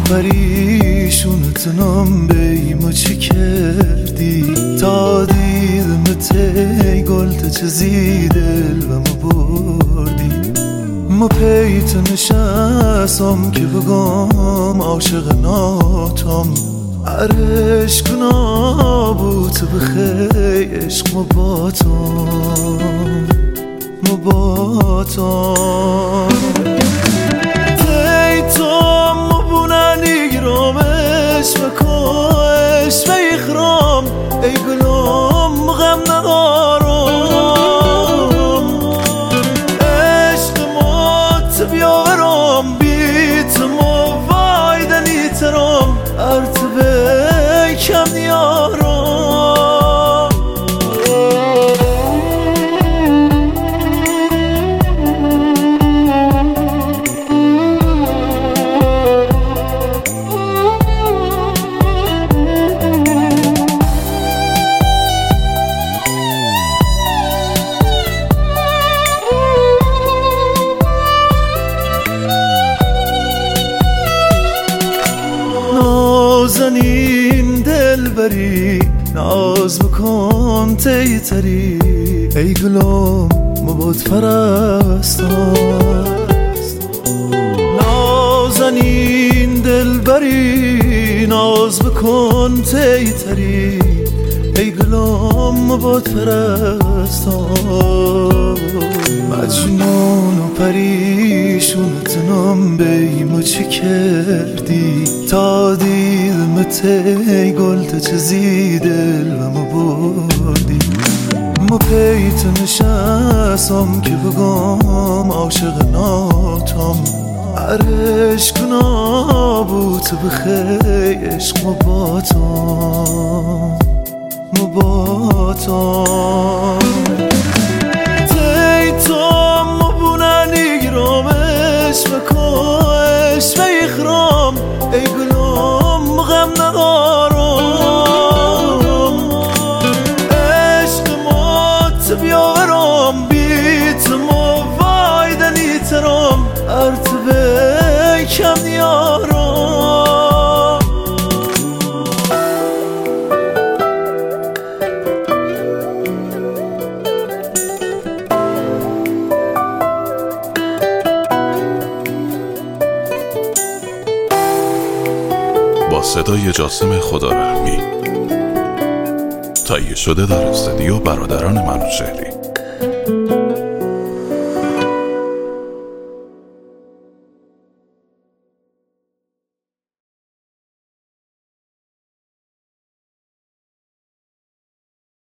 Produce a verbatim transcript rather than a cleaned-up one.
پریشونتنم بیمو چی کردی تا دیدم تی گلت چزی دلمو بردی ما پیت نشستم که بگم عاشق ناتم عرشق نابود بخی عشق مباتم مباتم تیتم مبوننی گرامش مکاش و اخرام ای گلم غم ندارم عشق مات بیاورم بیتم و وایدنی ترم ارتبه کم نیارم نازنین دلبری ناز بکن تی تری ای گلم مباد پرستم نازنین دلبری ناز بکن تی تری ای گلم مباد پرستم مجنون و پریشونتنم بیمو چی کردی تا دیدم تی گلت چزی دلمو بردی ما پیت نشستم که بگم عاشق ناتم عرشق نابود بخی عشق مباتم مباتم تیتم مبوننی گرامش مکاش و اخرام ای گلم غم ندارم عشق مات بیاورم بیتم و وایدنی ترم ارتبه کم نیارم با صدای جاسم خدارحمی تهیه شده در استودیو برادران منوچهری.